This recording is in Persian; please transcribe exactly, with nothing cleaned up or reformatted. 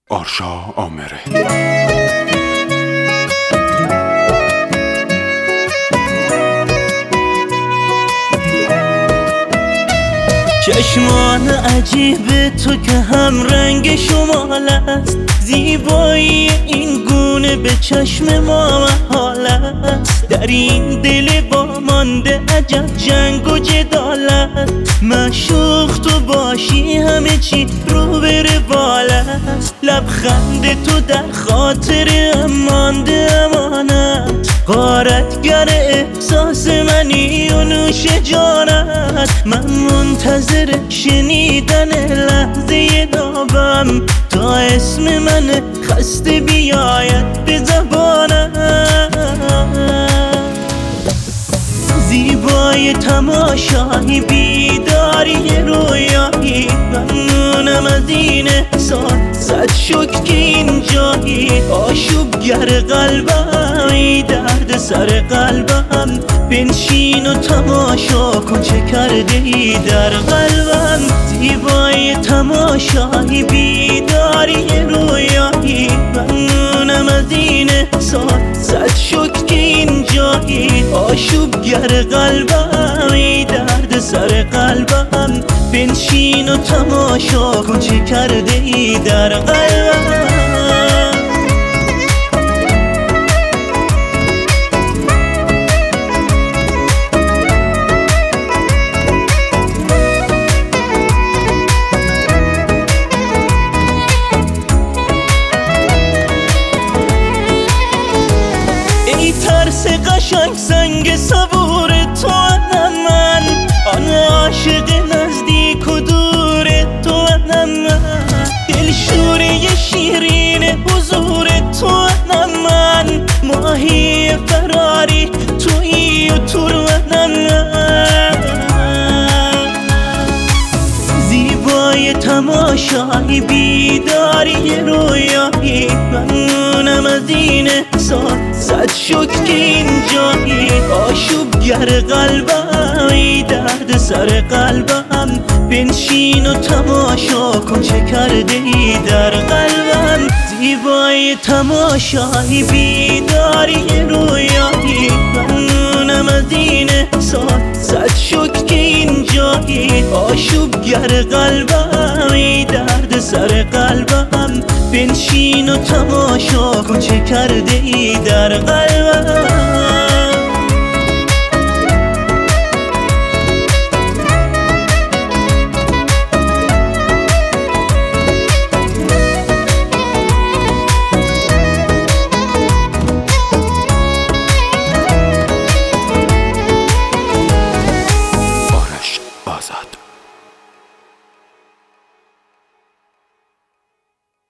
آرشا آمره. چشمان عجیب تو که هم رنگ شمال است، زیبایی این گونه به چشم ما محال است. در این دل با مانده عجب جنگ و جدال است. معشوق تو باشی همه چی رو به روال است. لبخند تو در خاطر مانده امانت، غارتگر احساس منی و نوش جانت. من منتظر شنیدن لحظه نابم تا اسم من خسته بیاید به زبانم. زیبای تماشایی، بیداری رویایی، ممنونم از این احساس. صد شکر که اینجایی، آشوبگر قلبم، ای درد سر قلبم. بنشین و تماشا کن چه کرده ای در قلبم. زیبای تماشایی، بیداری رویایی، ممنونم از این احساس. صد شکر که اینجایی، آشوبگر قلبم، ای درد سر قلبم. بنشین و تماشا کن چه کرده ای در قلبم. ای ترس قشنگ سنگ صبور تو آدم من، آن عاشق نزدیک و دور تو آدم من. دلشوره شیرین حضور تو آدم من، ماهی فراری تویی و تو رو آدم من. زیبای تماشایی، بیداری رویایی، ممنونم از این احساس. صد شکر که اینجایی، آشوبگر قلبم، ای درد سر قلبم. بنشین و تماشا کن چه کرده ای در قلبم. زیبای تماشایی، بیداری رویایی، ممنونم از این احساس. صد شکر که اینجایی، آشوبگر قلبم، ای درد سر قلبم. بنشین و تماشا کن چه کرده ای در قلبم.